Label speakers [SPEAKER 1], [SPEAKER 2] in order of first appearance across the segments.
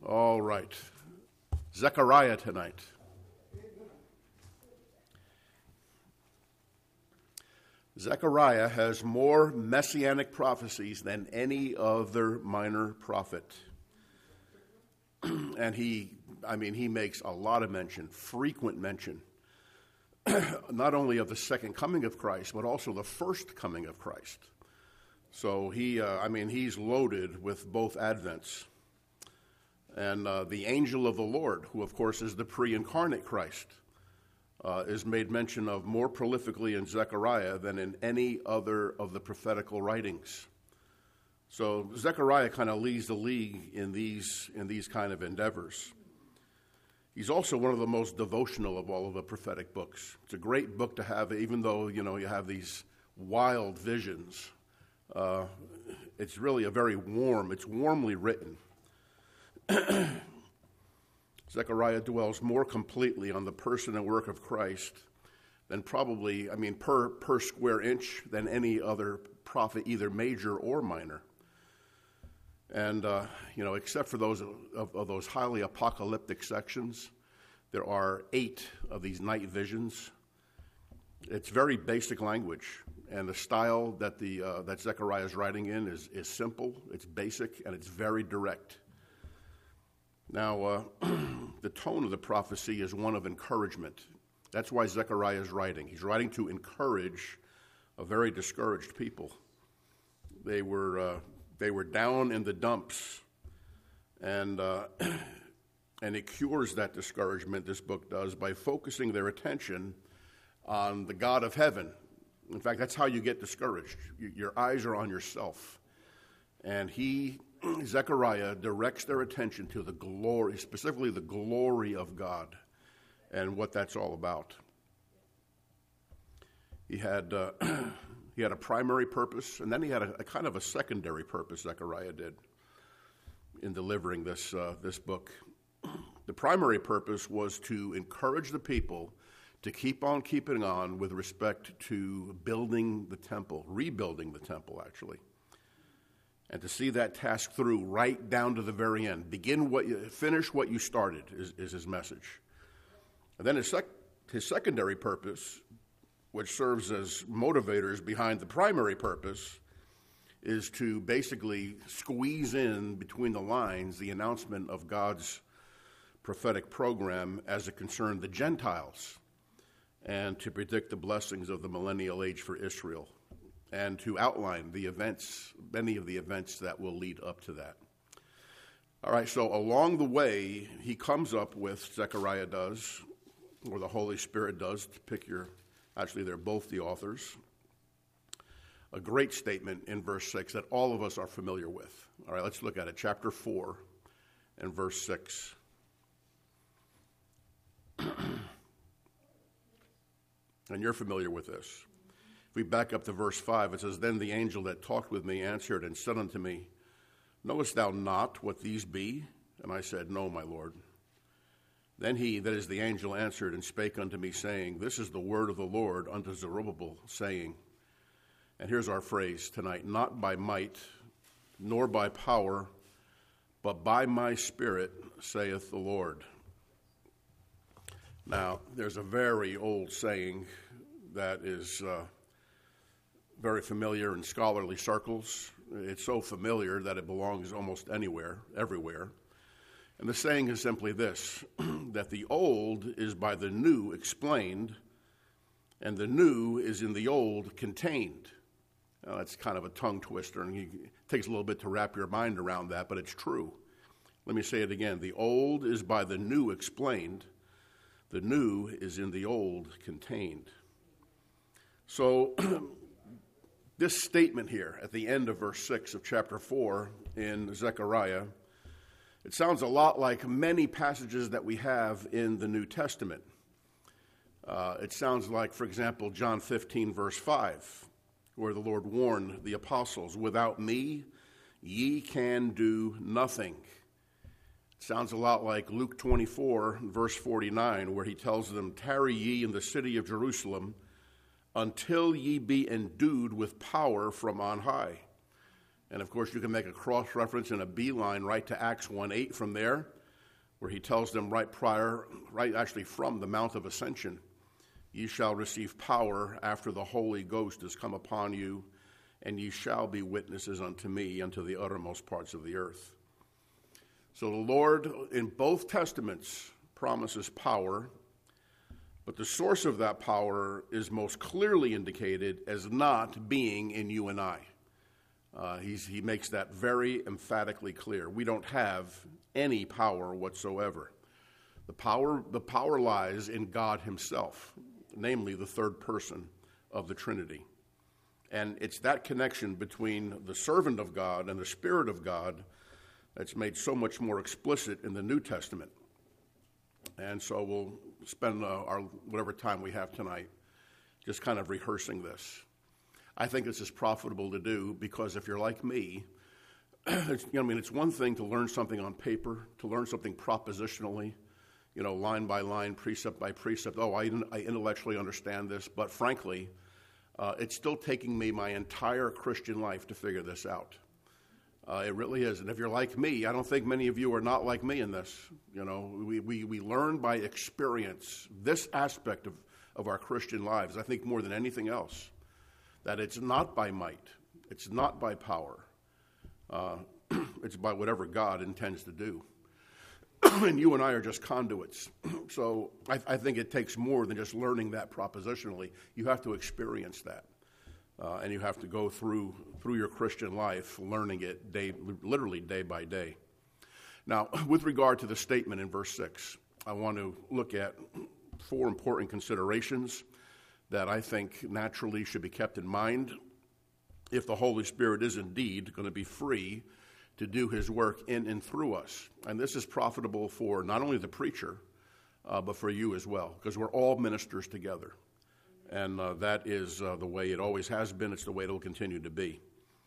[SPEAKER 1] All right. Zechariah tonight. Zechariah has more messianic prophecies than any other minor prophet. And he makes a lot of mention, frequent mention, not only of the second coming of Christ, but also the first coming of Christ. So he's loaded with both advents. And the angel of the Lord, who of course is the pre-incarnate Christ, is made mention of more prolifically in Zechariah than in any other of the prophetical writings. So Zechariah kind of leads the league in these kind of endeavors. He's also one of the most devotional of all of the prophetic books. It's a great book to have, even though you have these wild visions. It's really it's warmly written. Zechariah dwells more completely on the person and work of Christ than probably, per square inch than any other prophet, either major or minor. And, except for those of those highly apocalyptic sections, there are 8 of these night visions. It's very basic language, and the style that that Zechariah is writing in is simple, it's basic, and it's very direct. Now, the tone of the prophecy is one of encouragement. That's why Zechariah is writing. He's writing to encourage a very discouraged people. They were down in the dumps, and it cures that discouragement, this book does, by focusing their attention on the God of heaven. In fact, that's how you get discouraged. Your eyes are on yourself. And Zechariah directs their attention to the glory, specifically the glory of God and what that's all about. He had a primary purpose, and then he had a kind of a secondary purpose, Zechariah did, in delivering this book. The primary purpose was to encourage the people to keep on keeping on with respect to building the temple, rebuilding the temple, actually. And to see that task through right down to the very end. Finish what you started is his message. And then his secondary purpose, which serves as motivators behind the primary purpose, is to basically squeeze in between the lines the announcement of God's prophetic program as it concerned the Gentiles, and to predict the blessings of the millennial age for Israel, and to outline many of the events that will lead up to that. All right, so along the way, he comes up with, Zechariah does, or the Holy Spirit does, to pick actually they're both the authors, a great statement in verse 6 that all of us are familiar with. All right, let's look at it. Chapter 4 and verse 6. And you're familiar with this. If we back up to verse 5, it says, "Then the angel that talked with me answered and said unto me, Knowest thou not what these be? And I said, No, my Lord. Then he, that is the angel, answered and spake unto me, saying, This is the word of the Lord unto Zerubbabel, saying," and here's our phrase tonight, "Not by might, nor by power, but by my Spirit, saith the Lord." Now, there's a very old saying that is very familiar in scholarly circles. It's so familiar that it belongs almost anywhere, everywhere. And the saying is simply this, that the old is by the new explained, and the new is in the old contained. Now, that's kind of a tongue twister, and it takes a little bit to wrap your mind around that, but it's true. Let me say it again. The old is by the new explained, the new is in the old contained. So this statement here at the end of verse 6 of chapter 4 in Zechariah, it sounds a lot like many passages that we have in the New Testament. It sounds like, for example, John 15, verse 5, where the Lord warned the apostles, "Without me, ye can do nothing." It sounds a lot like Luke 24, verse 49, where he tells them, "Tarry ye in the city of Jerusalem until ye be endued with power from on high." And of course, you can make a cross-reference and a beeline right to Acts 1:8 from there, where he tells them right actually from the Mount of Ascension, ye shall receive power after the Holy Ghost has come upon you, and ye shall be witnesses unto me unto the uttermost parts of the earth. So the Lord in both testaments promises power, but the source of that power is most clearly indicated as not being in you and I. He makes that very emphatically clear. We don't have any power whatsoever. The power lies in God himself, namely the third person of the Trinity. And it's that connection between the servant of God and the Spirit of God that's made so much more explicit in the New Testament. And so we'll spend our whatever time we have tonight just kind of rehearsing this. I think this is profitable to do because if you're like me, it's one thing to learn something on paper, to learn something propositionally, line by line, precept by precept. Oh, I intellectually understand this, but frankly, it's still taking me my entire Christian life to figure this out. It really is. And if you're like me, I don't think many of you are not like me in this. We learn by experience this aspect of our Christian lives, I think more than anything else, that it's not by might, it's not by power, it's by whatever God intends to do. And you and I are just conduits. So I think it takes more than just learning that propositionally. You have to experience that. And you have to go through your Christian life learning it literally day by day. Now, with regard to the statement in verse 6, I want to look at 4 important considerations that I think naturally should be kept in mind if the Holy Spirit is indeed going to be free to do his work in and through us. And this is profitable for not only the preacher, but for you as well, because we're all ministers together. And that is the way it always has been. It's the way it will continue to be.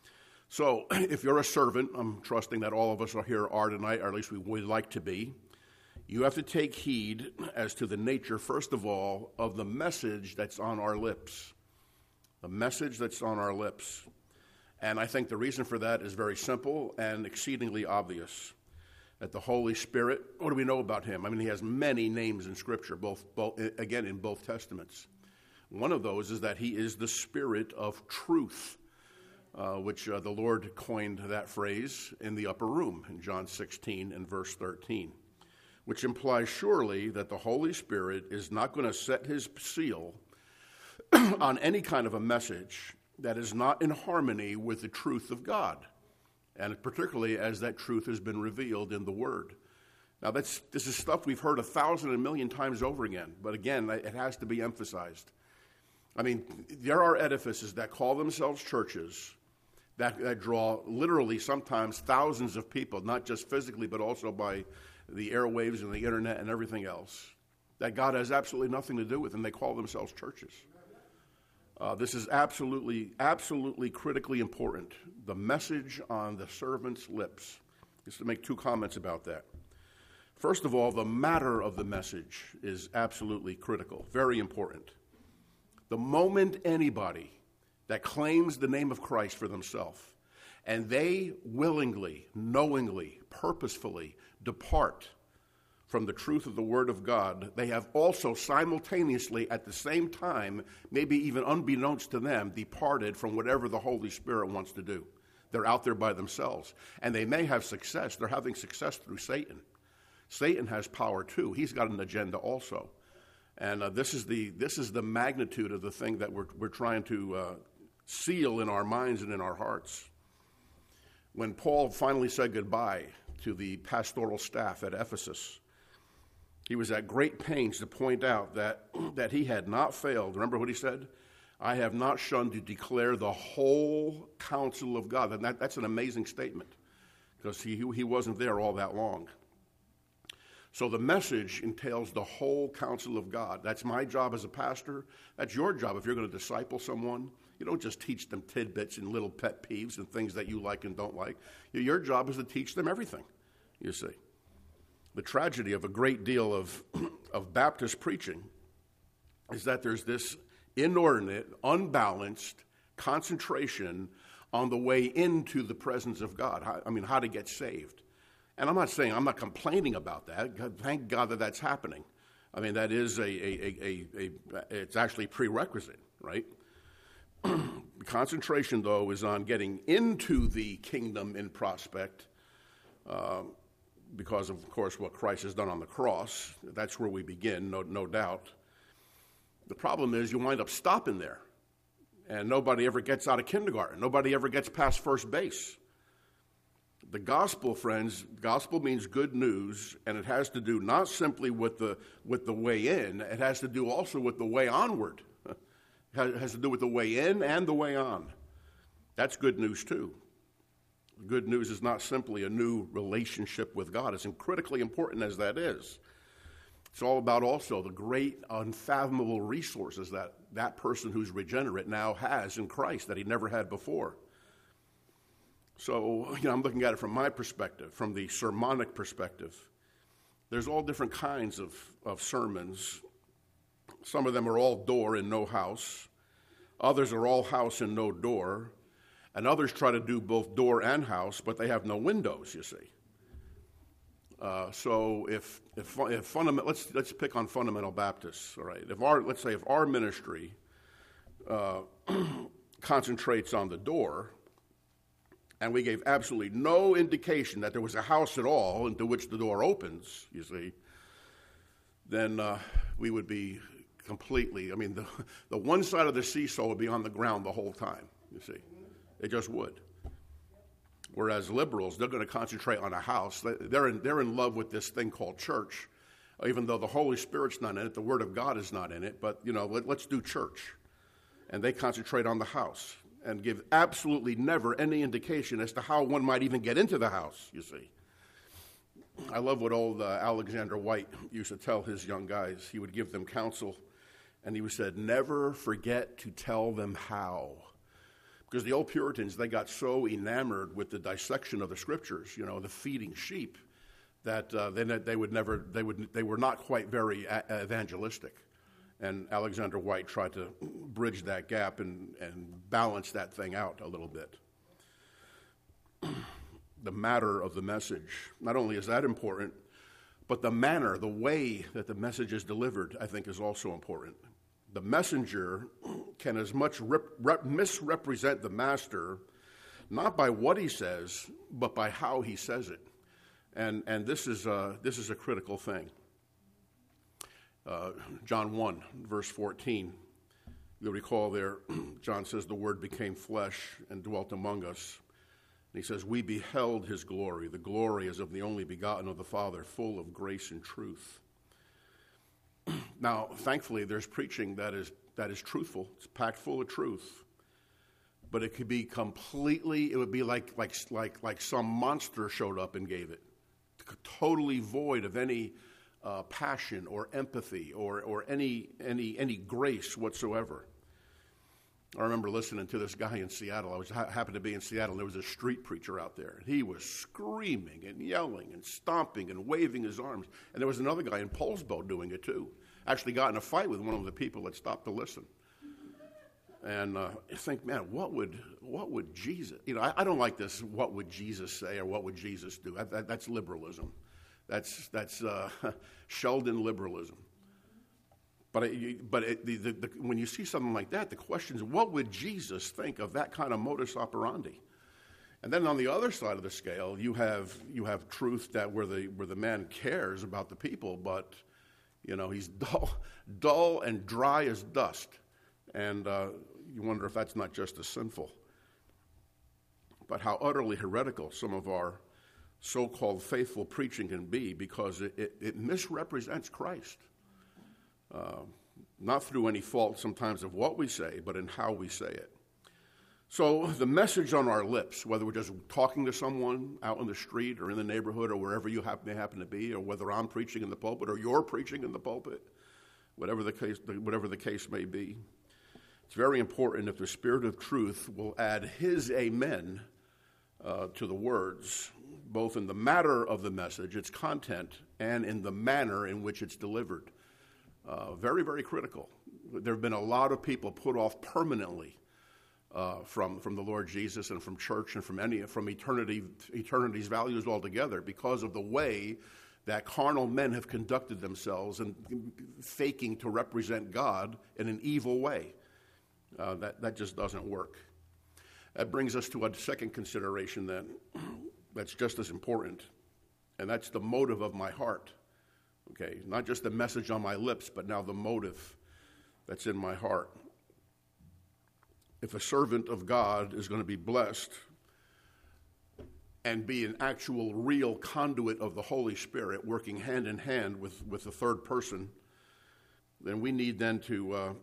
[SPEAKER 1] So if you're a servant, I'm trusting that all of us here are tonight, or at least we would like to be, you have to take heed as to the nature, first of all, of the message that's on our lips. The message that's on our lips. And I think the reason for that is very simple and exceedingly obvious. That the Holy Spirit, what do we know about him? I mean, he has many names in Scripture, both again in both Testaments. One of those is that he is the Spirit of truth, which the Lord coined that phrase in the upper room in John 16 and verse 13, which implies surely that the Holy Spirit is not going to set his seal on any kind of a message that is not in harmony with the truth of God, and particularly as that truth has been revealed in the Word. Now, this is stuff we've heard 1,000 and a million times over again, but again, it has to be emphasized. I mean, there are edifices that call themselves churches that draw literally sometimes thousands of people, not just physically, but also by the airwaves and the internet and everything else, that God has absolutely nothing to do with, and they call themselves churches. This is absolutely critically important. The message on the servant's lips. Just to make 2 comments about that. First of all, the matter of the message is absolutely critical, very important. The moment anybody that claims the name of Christ for themselves, and they willingly, knowingly, purposefully depart from the truth of the Word of God, they have also simultaneously at the same time, maybe even unbeknownst to them, departed from whatever the Holy Spirit wants to do. They're out there by themselves. And they may have success. They're having success through Satan. Satan has power too. He's got an agenda also. And this is the magnitude of the thing that we're trying to seal in our minds and in our hearts. When Paul finally said goodbye to the pastoral staff at Ephesus, he was at great pains to point out that he had not failed. Remember what he said? I have not shunned to declare the whole counsel of God. And that's an amazing statement because he wasn't there all that long. So the message entails the whole counsel of God. That's my job as a pastor. That's your job if you're going to disciple someone. You don't just teach them tidbits and little pet peeves and things that you like and don't like. Your job is to teach them everything, you see. The tragedy of a great deal of Baptist preaching is that there's this inordinate, unbalanced concentration on the way into the presence of God. How to get saved. And I'm not complaining about that. Thank God that that's happening. I mean, that is it's actually prerequisite, right? The concentration, though, is on getting into the kingdom in prospect because of course, what Christ has done on the cross. That's where we begin, no doubt. The problem is you wind up stopping there, and nobody ever gets out of kindergarten. Nobody ever gets past first base. The gospel, friends, gospel means good news, and it has to do not simply with the way in, it has to do also with the way onward. It has to do with the way in and the way on. That's good news too. Good news is not simply a new relationship with God, as critically important as that is. It's all about also the great unfathomable resources that person who's regenerate now has in Christ that he never had before. So, I'm looking at it from my perspective, from the sermonic perspective. There's all different kinds of sermons. Some of them are all door and no house. Others are all house and no door. And others try to do both door and house, but they have no windows, you see. So if let's pick on fundamental Baptists, all right? Let's say if our ministry concentrates on the door, and we gave absolutely no indication that there was a house at all into which the door opens, you see, then we would be completely, the one side of the seesaw would be on the ground the whole time, you see. It just would. Whereas liberals, they're going to concentrate on a house. They're in love with this thing called church, even though the Holy Spirit's not in it, the Word of God is not in it, but, let's do church. And they concentrate on the house and give absolutely never any indication as to how one might even get into the house, you see. I love what old Alexander White used to tell his young guys. He would give them counsel, and he said, never forget to tell them how. Because the old Puritans, they got so enamored with the dissection of the Scriptures, the feeding sheep, that they were not quite very evangelistic. And Alexander White tried to bridge that gap and balance that thing out a little bit. The matter of the message, not only is that important, but the manner, the way that the message is delivered, I think is also important. The messenger can as much misrepresent the master, not by what he says, but by how he says it. And this is a critical thing. John 1, verse 14, you'll recall there, John says, the Word became flesh and dwelt among us. And he says, we beheld his glory. The glory as of the only begotten of the Father, full of grace and truth. Now, thankfully, there's preaching that is truthful. It's packed full of truth. But it could be it would be like some monster showed up and gave it. Totally void of any passion or empathy or any grace whatsoever. I remember listening to this guy in Seattle. Happened to be in Seattle, and there was a street preacher out there. And he was screaming and yelling and stomping and waving his arms. And there was another guy in Poulsbo doing it too. Actually got in a fight with one of the people that stopped to listen. And I think, man, what would Jesus, I don't like this, what would Jesus say or what would Jesus do? That's liberalism. That's Sheldon liberalism. But when you see something like that, the question is, what would Jesus think of that kind of modus operandi? And then on the other side of the scale, you have truth that where the man cares about the people, but he's dull and dry as dust, and you wonder if that's not just as sinful. But how utterly heretical some of our so-called faithful preaching can be, because it misrepresents Christ. Not through any fault sometimes of what we say, but in how we say it. So the message on our lips, whether we're just talking to someone out in the street or in the neighborhood or wherever you may happen to be, or whether I'm preaching in the pulpit or you're preaching in the pulpit, whatever the case may be, it's very important if the Spirit of truth will add his amen to the words, both in the matter of the message, its content, and in the manner in which it's delivered. Very, very critical. There have been a lot of people put off permanently from the Lord Jesus and from church and from eternity's values altogether, because of the way that carnal men have conducted themselves and faking to represent God in an evil way. That just doesn't work. That brings us to a second consideration then that's just as important, and that's the motive of my heart. Okay, not just the message on my lips, but now the motive that's in my heart. If a servant of God is going to be blessed and be an actual, real conduit of the Holy Spirit, working hand in hand with the third person, then we need then to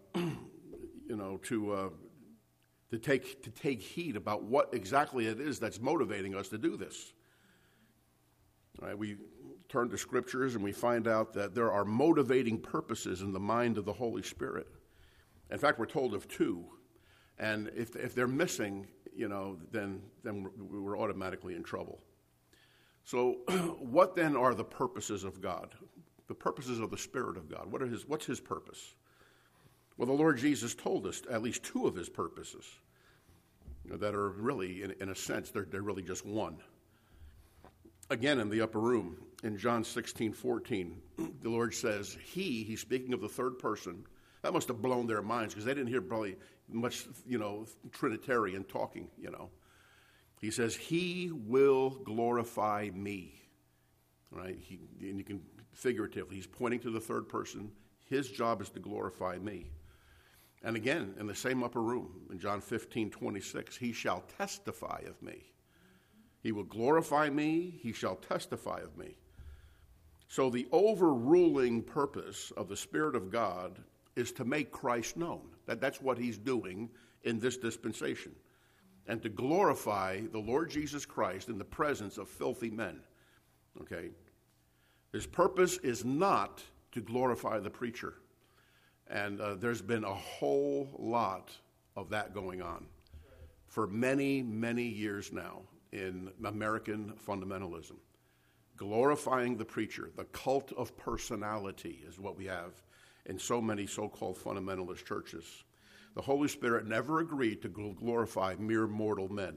[SPEAKER 1] take heed about what exactly it is that's motivating us to do this. All right, we turn to scriptures and we find out that there are motivating purposes in the mind of the Holy Spirit. In fact, we're told of two. And if they're missing, then we're automatically in trouble. So what then are the purposes of God? The purposes of the Spirit of God. What's his purpose? Well, the Lord Jesus told us at least two of his purposes that are really, in a sense, they're really just one. Again, in the upper room, in John 16:14, the Lord says, he's speaking of the third person. That must have blown their minds because they didn't hear probably much, Trinitarian talking, He says, he will glorify me, right? And you can figuratively, he's pointing to the third person. His job is to glorify me. And again, in the same upper room, in John 15:26, he shall testify of me. He will glorify me, he shall testify of me. So the overruling purpose of the Spirit of God is to make Christ known. That's what he's doing in this dispensation. And to glorify the Lord Jesus Christ in the presence of filthy men. Okay? His purpose is not to glorify the preacher. And there's been a whole lot of that going on for many, many years now in American fundamentalism. Glorifying the preacher, the cult of personality is what we have in so many so-called fundamentalist churches. The Holy Spirit never agreed to glorify mere mortal men.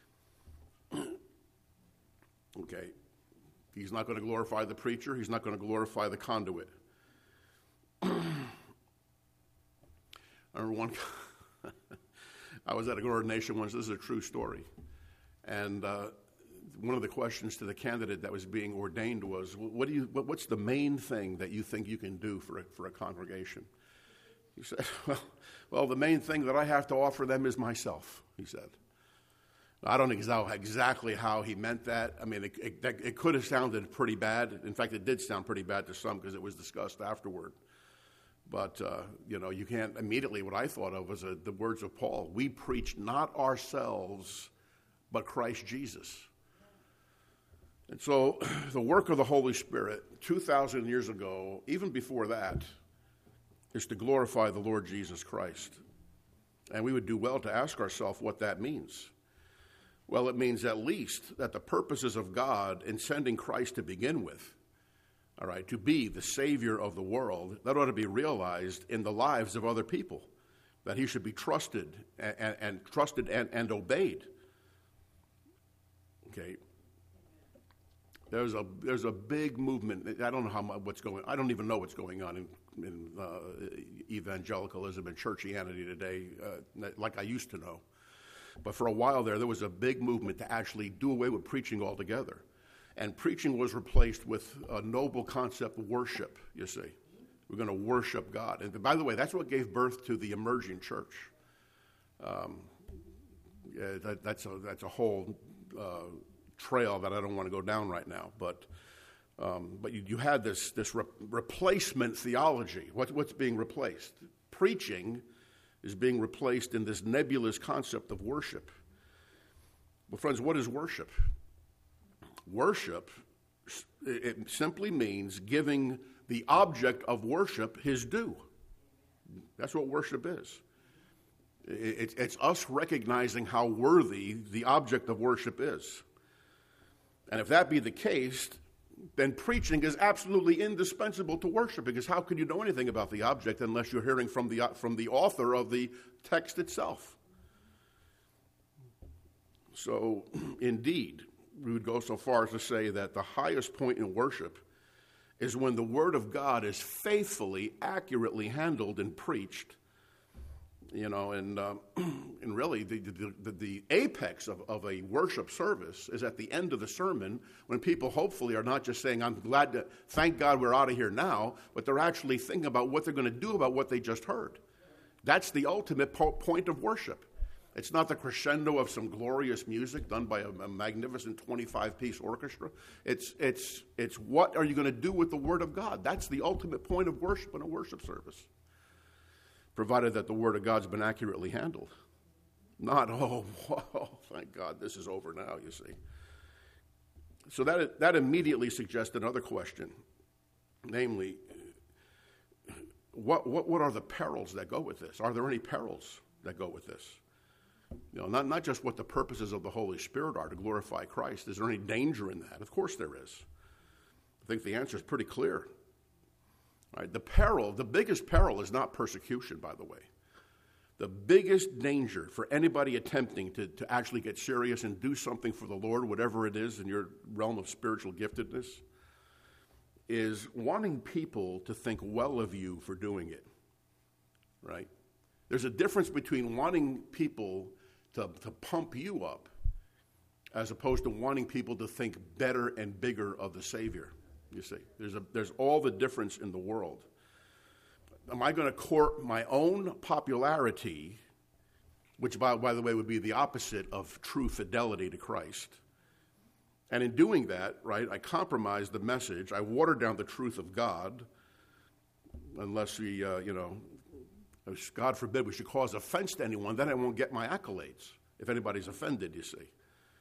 [SPEAKER 1] Okay. He's not going to glorify the preacher. He's not going to glorify the conduit. I remember I was at an ordination once. This is a true story. And one of the questions to the candidate that was being ordained was, what's the main thing that you think you can do for a congregation? He said, well, the main thing that I have to offer them is myself, he said. I don't know exactly how he meant that. I mean, it could have sounded pretty bad. In fact, it did sound pretty bad to some because it was discussed afterward. But, you can't immediately, what I thought of was the words of Paul. We preach not ourselves, but Christ Jesus. And so the work of the Holy Spirit 2,000 years ago, even before that, is to glorify the Lord Jesus Christ. And we would do well to ask ourselves what that means. Well, it means at least that the purposes of God in sending Christ to begin with, all right, to be the Savior of the world, that ought to be realized in the lives of other people, that he should be trusted and obeyed. Okay. There's a big movement. I don't know what's going. I don't even know what's going on in evangelicalism and churchianity today, like I used to know. But for a while there was a big movement to actually do away with preaching altogether, and preaching was replaced with a noble concept of worship. You see, we're going to worship God, and by the way, that's what gave birth to the emerging church. That's a whole trail that I don't want to go down right now, but you had this replacement theology. What's being replaced? Preaching is being replaced in this nebulous concept of worship. Well, friends, what is worship? Worship, it simply means giving the object of worship his due. That's what worship is. It's us recognizing how worthy the object of worship is. And if that be the case, then preaching is absolutely indispensable to worship, because how could you know anything about the object unless you're hearing from the author of the text itself? So, indeed, we would go so far as to say that the highest point in worship is when the Word of God is faithfully, accurately handled and preached. And really the apex of a worship service is at the end of the sermon, when people hopefully are not just saying, thank God we're out of here now, but they're actually thinking about what they're going to do about what they just heard. That's the ultimate point of worship. It's not the crescendo of some glorious music done by a magnificent 25-piece orchestra. It's what are you going to do with the Word of God? That's the ultimate point of worship in a worship service, provided that the Word of God's been accurately handled. Not, thank God this is over now, you see. So that immediately suggests another question, namely, what are the perils that go with this? Are there any perils that go with this? Not just what the purposes of the Holy Spirit are to glorify Christ. Is there any danger in that? Of course there is. I think the answer is pretty clear. Right, the biggest peril is not persecution, by the way. The biggest danger for anybody attempting to actually get serious and do something for the Lord, whatever it is in your realm of spiritual giftedness, is wanting people to think well of you for doing it. Right? There's a difference between wanting people to pump you up as opposed to wanting people to think better and bigger of the Savior. You see, there's all the difference in the world. Am I going to court my own popularity, which, by the way, would be the opposite of true fidelity to Christ? And in doing that, right, I compromise the message. I water down the truth of God, unless we, God forbid we should cause offense to anyone. Then I won't get my accolades if anybody's offended, you see.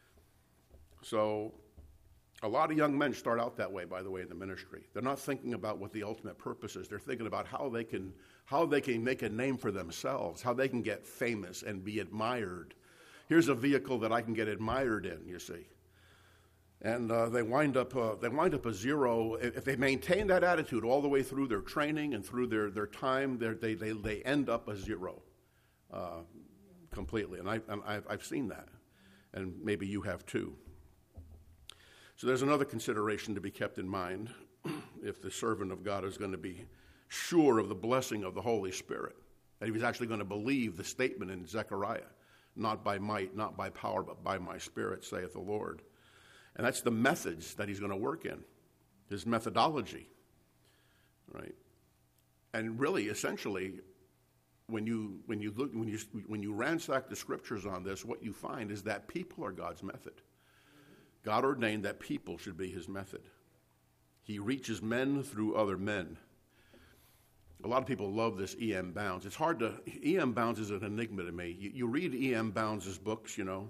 [SPEAKER 1] So a lot of young men start out that way, by the way, in the ministry. They're not thinking about what the ultimate purpose is. They're thinking about how they can make a name for themselves, how they can get famous and be admired. Here's a vehicle that I can get admired in, you see. And they wind up a zero. If they maintain that attitude all the way through their training and through their time, they end up a zero completely. And I've seen that, and maybe you have too. So there's another consideration to be kept in mind if the servant of God is going to be sure of the blessing of the Holy Spirit, that he was actually going to believe the statement in Zechariah, not by might, not by power, but by my Spirit, saith the Lord. And that's the methods that he's going to work in, his methodology, right? And really, essentially, when you ransack the scriptures on this, what you find is that people are God's method. God ordained that people should be his method. He reaches men through other men. A lot of people love this E.M. Bounds. It's hard to, E.M. Bounds is an enigma to me. You read E.M. Bounds' books, you know.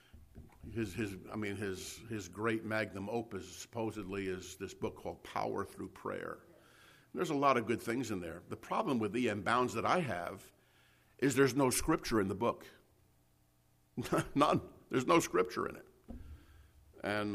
[SPEAKER 1] His great magnum opus supposedly is this book called Power Through Prayer. There's a lot of good things in there. The problem with E.M. Bounds that I have is there's no scripture in the book. None. There's no scripture in it. And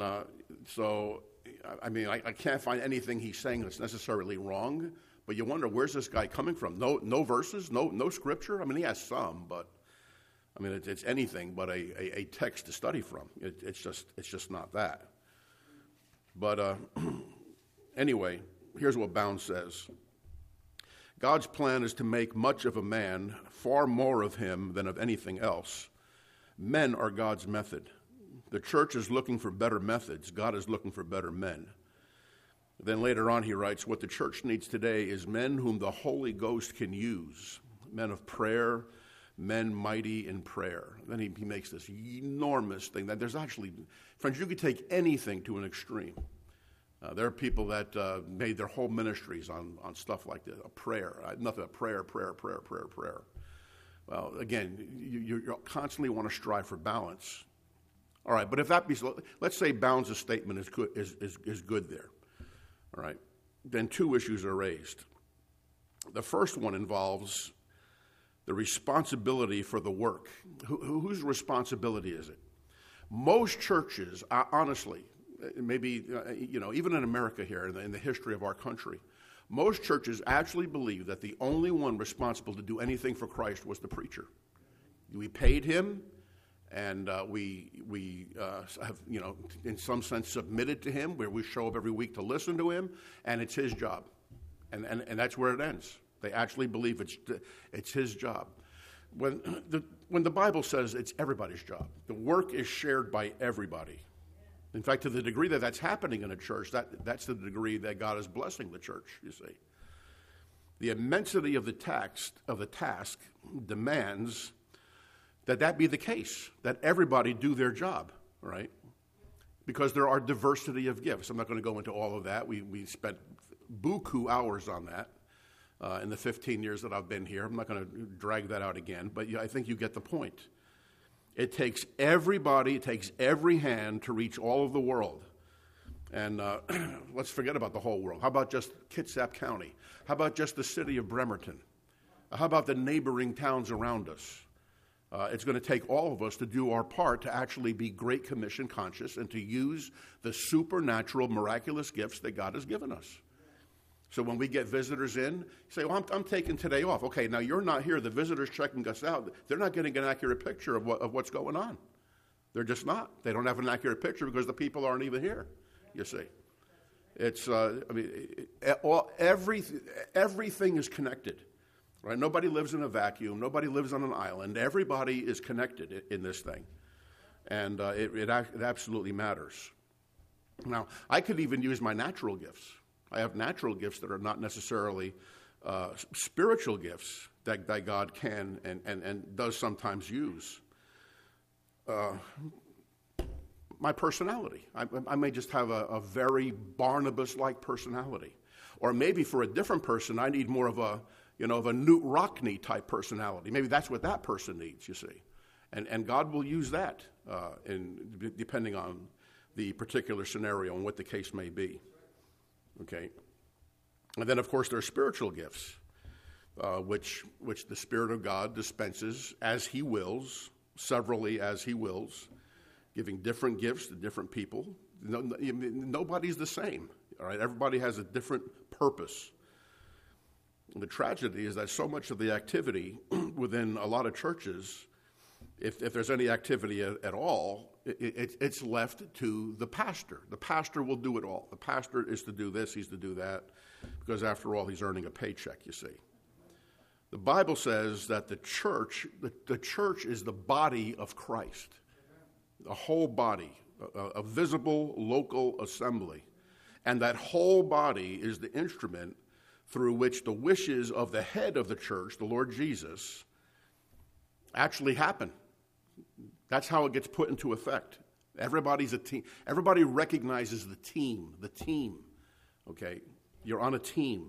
[SPEAKER 1] I can't find anything he's saying that's necessarily wrong, but you wonder, where's this guy coming from? No verses, no scripture? I mean, he has some, but it's anything but a text to study from. It's just not that. But anyway, here's what Bounds says. God's plan is to make much of a man, far more of him than of anything else. Men are God's method. The church is looking for better methods. God is looking for better men. Then later on he writes, what the church needs today is men whom the Holy Ghost can use, men of prayer, men mighty in prayer. Then he makes this enormous thing that there's actually, friends, you could take anything to an extreme. There are people that made their whole ministries on stuff like this, a prayer, nothing but prayer. Well, again, you constantly want to strive for balance. All right, but if that be, let's say Bounds' statement is good there. All right, then two issues are raised. The first one involves the responsibility for the work. Whose responsibility is it? Most churches, honestly, maybe, even in America here, in the history of our country, most churches actually believe that the only one responsible to do anything for Christ was the preacher. We paid him, And we have, in some sense submitted to him, where we show up every week to listen to him, and it's his job. And that's where it ends. They actually believe it's his job. When the Bible says it's everybody's job, the work is shared by everybody. In fact, to the degree that that's happening in a church, that's the degree that God is blessing the church, you see. The immensity of the task demands that be the case, that everybody do their job, right? Because there are diversity of gifts. I'm not going to go into all of that. We spent buku hours on that in the 15 years that I've been here. I'm not going to drag that out again, but I think you get the point. It takes everybody, it takes every hand to reach all of the world. And let's forget about the whole world. How about just Kitsap County? How about just the city of Bremerton? How about the neighboring towns around us? It's going to take all of us to do our part to actually be Great Commission conscious and to use the supernatural, miraculous gifts that God has given us. So when we get visitors in, you say, well, I'm taking today off. Okay, now you're not here. The visitor's checking us out. They're not getting an accurate picture of what's going on. They're just not. They don't have an accurate picture because the people aren't even here, you see. It's, everything is connected, right? Nobody lives in a vacuum. Nobody lives on an island. Everybody is connected in this thing. And it absolutely matters. Now, I could even use my natural gifts. I have natural gifts that are not necessarily spiritual gifts that God can and does sometimes use. My personality. I may just have a very Barnabas-like personality. Or maybe for a different person, I need more of a Newt Rockney type personality. Maybe that's what that person needs, you see. And God will use that depending on the particular scenario and what the case may be. Okay, and then of course there are spiritual gifts, which the Spirit of God dispenses as He wills, severally as He wills, giving different gifts to different people. Nobody's the same. All right, everybody has a different purpose. And the tragedy is that so much of the activity within a lot of churches, if there's any activity at all, it's left to the pastor. The pastor will do it all. The pastor is to do this, he's to do that, because after all, he's earning a paycheck, you see. The Bible says that the church is the body of Christ, the whole body, a visible local assembly. And that whole body is the instrument through which the wishes of the head of the church, the Lord Jesus, actually happen. That's how it gets put into effect. Everybody's a team. Everybody recognizes the team. Okay? You're on a team.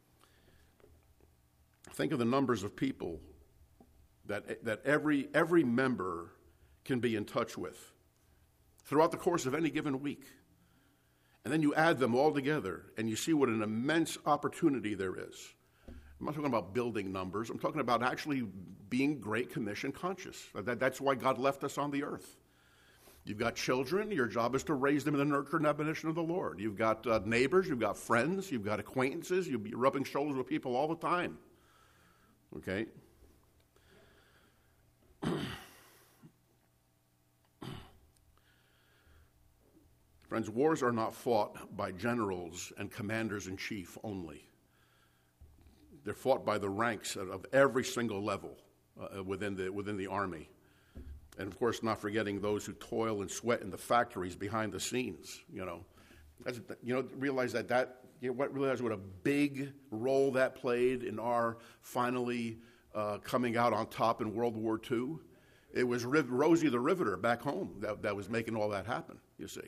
[SPEAKER 1] Think of the numbers of people that every member can be in touch with throughout the course of any given week. And then you add them all together, and you see what an immense opportunity there is. I'm not talking about building numbers. I'm talking about actually being Great Commission conscious. That's why God left us on the earth. You've got children. Your job is to raise them in the nurture and admonition of the Lord. You've got neighbors. You've got friends. You've got acquaintances. You'll be rubbing shoulders with people all the time. Okay? Friends, wars are not fought by generals and commanders-in-chief only. They're fought by the ranks of every single level within the army. And, of course, not forgetting those who toil and sweat in the factories behind the scenes, realize realize what a big role that played in our finally coming out on top in World War II. It was Rosie the Riveter back home that was making all that happen, you see.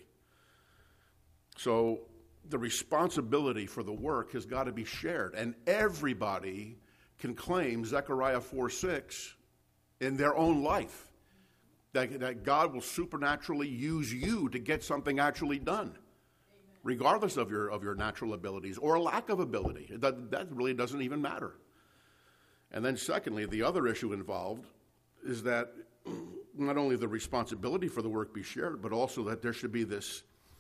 [SPEAKER 1] So the responsibility for the work has got to be shared, and everybody can claim Zechariah 4:6 in their own life, that God will supernaturally use you to get something actually done, regardless of your natural abilities or a lack of ability. That really doesn't even matter. And then secondly, the other issue involved is that not only the responsibility for the work be shared, but also that there should be this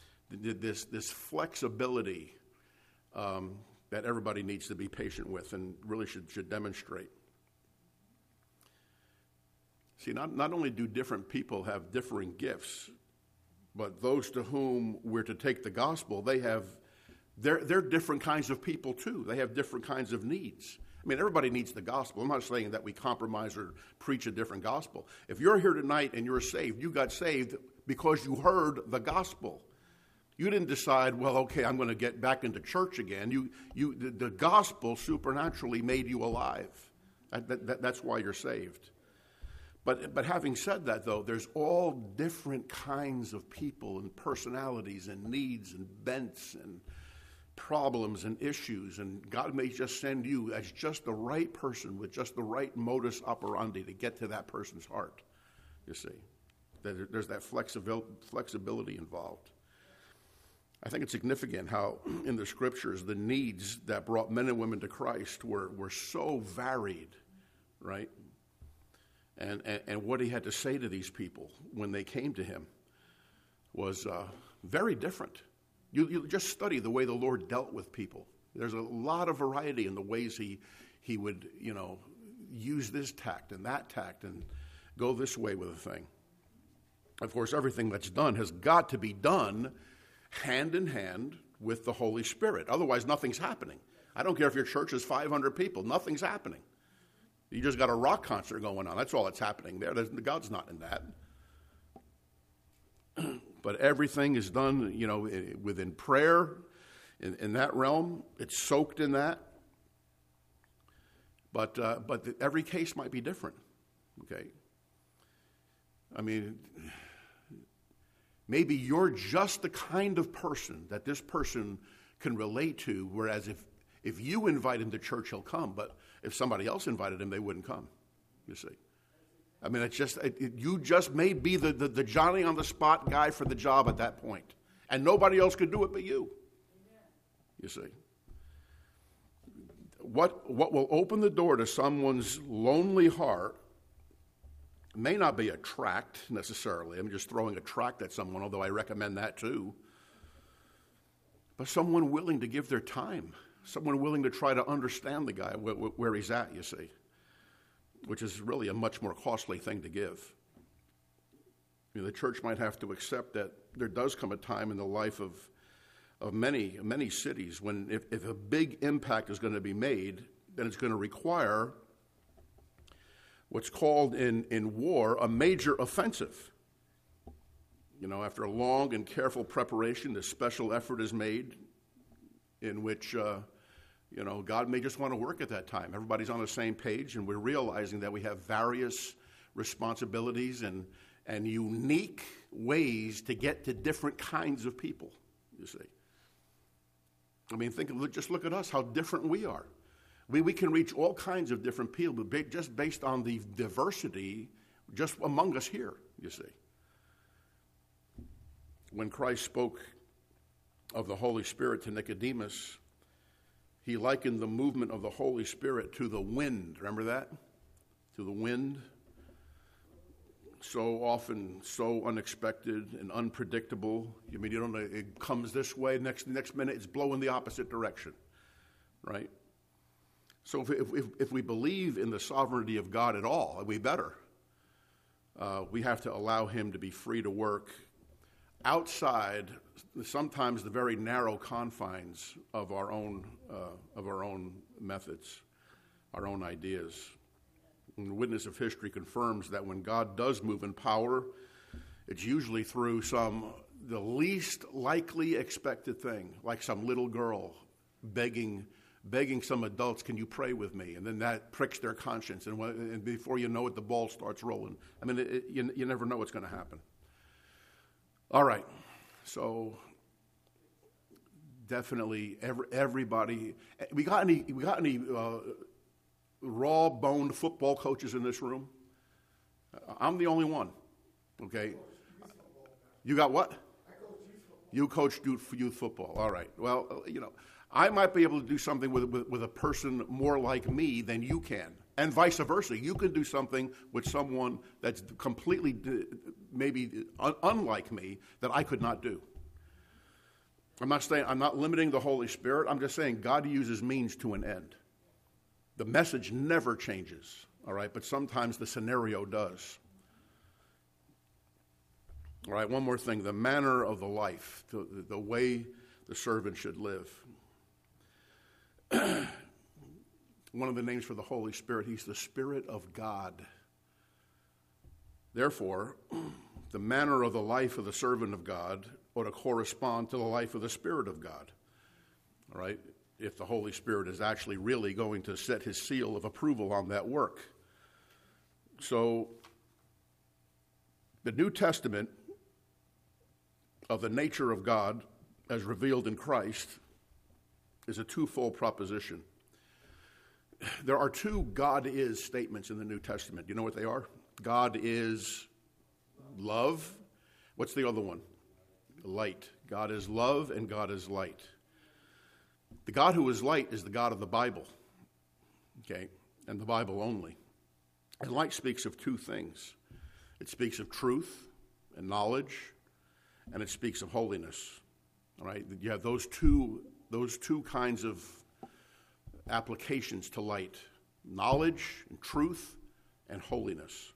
[SPEAKER 1] flexibility that everybody needs to be patient with and really should demonstrate. See, not only do different people have differing gifts, but those to whom we're to take the gospel, they're different kinds of people too. They have different kinds of needs. I mean, everybody needs the gospel. I'm not saying that we compromise or preach a different gospel. If you're here tonight and you're saved, you got saved because you heard the gospel. You didn't decide, well, okay, I'm going to get back into church again. The gospel supernaturally made you alive. That's why you're saved. But having said that, though, there's all different kinds of people and personalities and needs and bents and problems and issues, and God may just send you as just the right person with just the right modus operandi to get to that person's heart, you see. There's that flexibility involved. I think it's significant how in the scriptures the needs that brought men and women to Christ were so varied, right? And what he had to say to these people when they came to him was very different. You just study the way the Lord dealt with people. There's a lot of variety in the ways he would, use this tact and that tact and go this way with a thing. Of course, everything that's done has got to be done hand in hand with the Holy Spirit. Otherwise, nothing's happening. I don't care if your church is 500 people. Nothing's happening. You just got a rock concert going on. That's all that's happening there. God's not in that. But everything is done, within prayer, in that realm. It's soaked in that. But every case might be different, okay? I mean, maybe you're just the kind of person that this person can relate to, whereas if you invite him to church, he'll come. But if somebody else invited him, they wouldn't come, you see. I mean, you just may be the Johnny-on-the-spot guy for the job at that point. And nobody else could do it but you, you see. What will open the door to someone's lonely heart may not be a tract necessarily. I'm just throwing a tract at someone, although I recommend that too. But someone willing to give their time, someone willing to try to understand the guy where he's at, you see, which is really a much more costly thing to give. The church might have to accept that there does come a time in the life of many cities when if a big impact is going to be made, then it's going to require what's called in war a major offensive. After a long and careful preparation, this special effort is made in which, God may just want to work at that time. Everybody's on the same page, and we're realizing that we have various responsibilities and unique ways to get to different kinds of people, you see. I mean, just look at us, how different we are. We can reach all kinds of different people just based on the diversity just among us here, you see. When Christ spoke of the Holy Spirit to Nicodemus, he likened the movement of the Holy Spirit to the wind. Remember that? To the wind. So often, so unexpected and unpredictable. You don't know, it comes this way, next minute it's blowing the opposite direction, right? So if we believe in the sovereignty of God at all, we better. We have to allow him to be free to work outside sometimes the very narrow confines of our own methods, our own ideas. And the witness of history confirms that when God does move in power, it's usually through the least likely expected thing, like some little girl begging some adults, can you pray with me? And then that pricks their conscience, and before you know it, the ball starts rolling. I mean, you never know what's going to happen. All right, so definitely everybody. We got any raw-boned football coaches in this room? I'm the only one. Okay. You got what? You coach youth football. All right. Well, I might be able to do something with a person more like me than you can, and vice versa. You can do something with someone that's completely maybe unlike me that I could not do. I'm not limiting the Holy Spirit. I'm just saying God uses means to an end. The message never changes, all right, but sometimes the scenario does, All right, one more thing, the manner of the life, the way the servant should live. One of the names for the Holy Spirit, he's the Spirit of God. Therefore, the manner of the life of the servant of God ought to correspond to the life of the Spirit of God. All right, if the Holy Spirit is actually really going to set his seal of approval on that work. So, the New Testament of the nature of God as revealed in Christ is a twofold proposition. There are two God is statements in the New Testament. Do you know what they are? God is love. What's the other one? Light. God is love and God is light. The God who is light is the God of the Bible, okay, and the Bible only. And light speaks of two things. It speaks of truth and knowledge, and it speaks of holiness. All right, you have those two kinds of applications to light: knowledge and truth and holiness.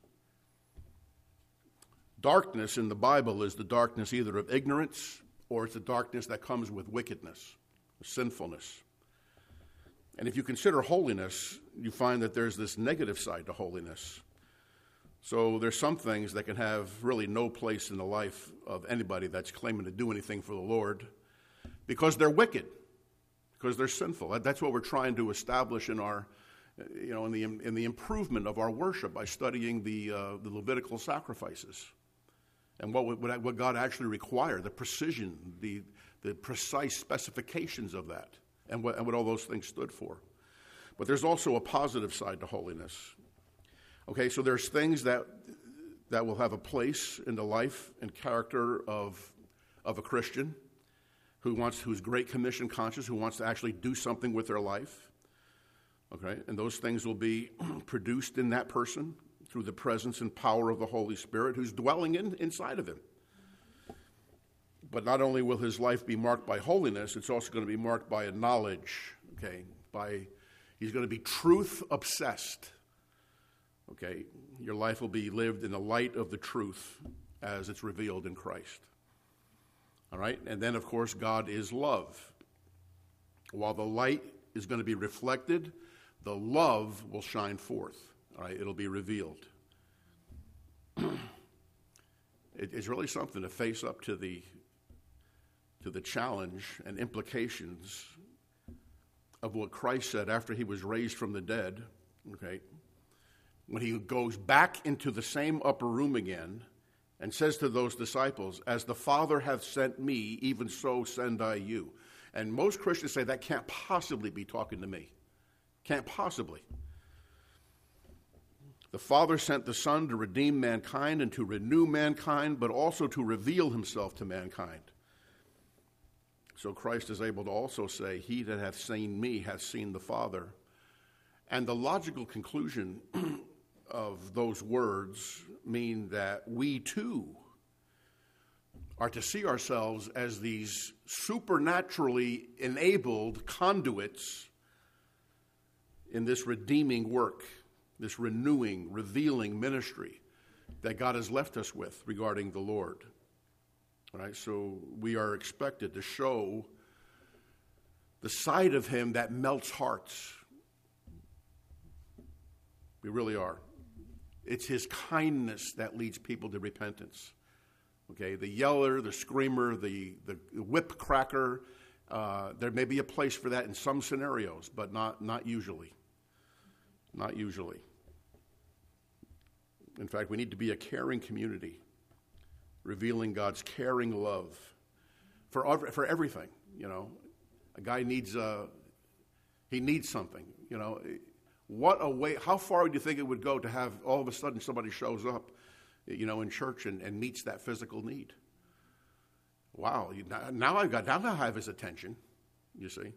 [SPEAKER 1] Darkness in the Bible is the darkness either of ignorance or it's the darkness that comes with wickedness, sinfulness. And if you consider holiness, you find that there's this negative side to holiness. So there's some things that can have really no place in the life of anybody that's claiming to do anything for the Lord because they're wicked, because they're sinful. That's what we're trying to establish in our, in the improvement of our worship by studying the Levitical sacrifices and what God actually required, the precision, the precise specifications of that, and what all those things stood for. But there's also a positive side to holiness. Okay, so there's things that will have a place in the life and character of a Christian who's Great Commission conscious, who wants to actually do something with their life. Okay, and those things will be produced in that person through the presence and power of the Holy Spirit who's dwelling inside of him. But not only will his life be marked by holiness, it's also going to be marked by a knowledge, okay? He's going to be truth obsessed, okay? Your life will be lived in the light of the truth as it's revealed in Christ, all right? And then, of course, God is love. While the light is going to be reflected, the love will shine forth, all right? It'll be revealed. It's really something to face up to the challenge and implications of what Christ said after he was raised from the dead, okay? When he goes back into the same upper room again and says to those disciples, "As the Father hath sent me, even so send I you." And most Christians say that can't possibly be talking to me. Can't possibly. The Father sent the Son to redeem mankind and to renew mankind, but also to reveal himself to mankind. So Christ is able to also say, "He that hath seen me hath seen the Father." And the logical conclusion of those words mean that we too are to see ourselves as these supernaturally enabled conduits in this redeeming work, this renewing, revealing ministry that God has left us with regarding the Lord. All right, so we are expected to show the side of him that melts hearts. We really are. It's his kindness that leads people to repentance. Okay, the yeller, the screamer, the whip cracker, there may be a place for that in some scenarios, but not usually. Not usually. In fact, we need to be a caring community, revealing God's caring love for everything. A guy needs something. What a way! How far do you think it would go to have all of a sudden somebody shows up, in church and meets that physical need? Wow! Now I have his attention. You see,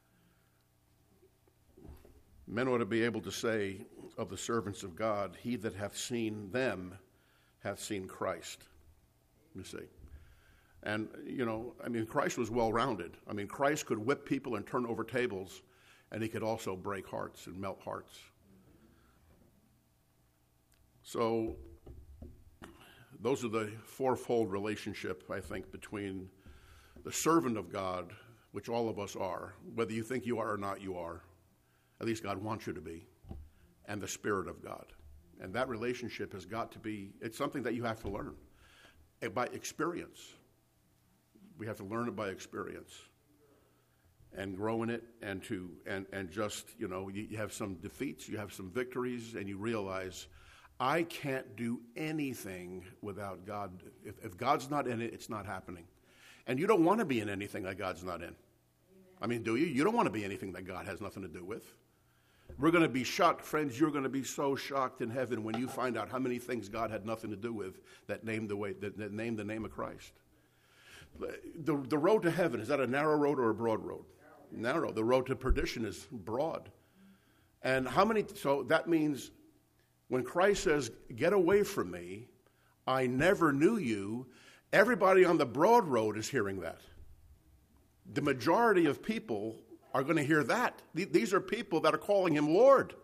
[SPEAKER 1] men ought to be able to say of the servants of God, "He that hath seen them hath seen Christ." You see. And, Christ was well-rounded. Christ could whip people and turn over tables, and he could also break hearts and melt hearts. So those are the fourfold relationship, I think, between the servant of God, which all of us are, whether you think you are or not, you are. At least God wants you to be, and the Spirit of God. And that relationship has got to be, it's something that you have to learn by experience. We have to learn it by experience and grow in it, and just, you have some defeats, you have some victories, and you realize, I can't do anything without God. If God's not in it, it's not happening. And you don't want to be in anything that God's not in. I mean, do you? You don't want to be anything that God has nothing to do with. We're going to be shocked, friends. You're going to be so shocked in heaven when you find out how many things God had nothing to do with that named the name of Christ. The road to heaven, is that a narrow road or a broad road? Narrow. The road to perdition is broad. And so that means when Christ says, get away from me, I never knew you, everybody on the broad road is hearing that. The majority of people are going to hear that. These are people that are calling him Lord.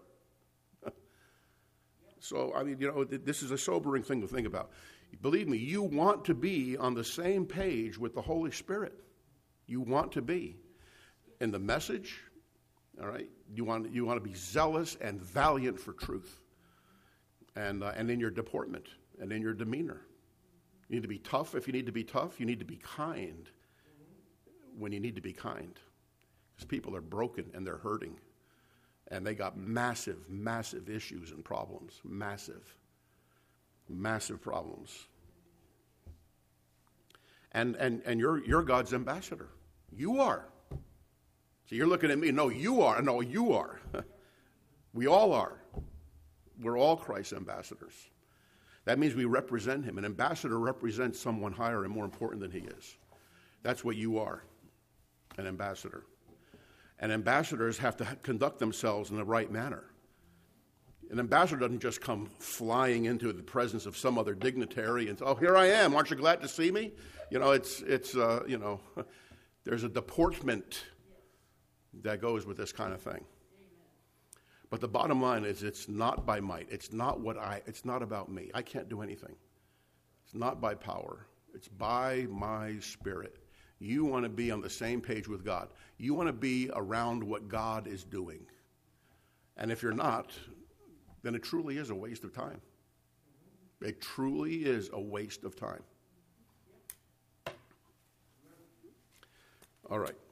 [SPEAKER 1] So, I mean, this is a sobering thing to think about. Believe me, you want to be on the same page with the Holy Spirit. You want to be. In the message, all right? You want to be zealous and valiant for truth. And in your deportment and in your demeanor. You need to be tough if you need to be tough. You need to be kind when you need to be kind. Because people are broken and they're hurting. And they got massive, massive issues and problems. Massive, massive problems. And you're God's ambassador. You are. So you're looking at me. No, you are. No, you are. We all are. We're all Christ's ambassadors. That means we represent him. An ambassador represents someone higher and more important than he is. That's what you are, an ambassador. And ambassadors have to conduct themselves in the right manner. An ambassador doesn't just come flying into the presence of some other dignitary and say, oh, here I am. Aren't you glad to see me? There's a deportment that goes with this kind of thing. But the bottom line is it's not by might. It's not about me. I can't do anything. It's not by power. It's by my Spirit. You want to be on the same page with God. You want to be around what God is doing. And if you're not, then it truly is a waste of time. It truly is a waste of time. All right.